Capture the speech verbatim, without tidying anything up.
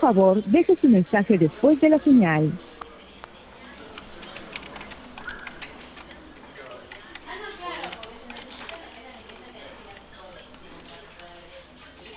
favor, deje su mensaje después de la señal.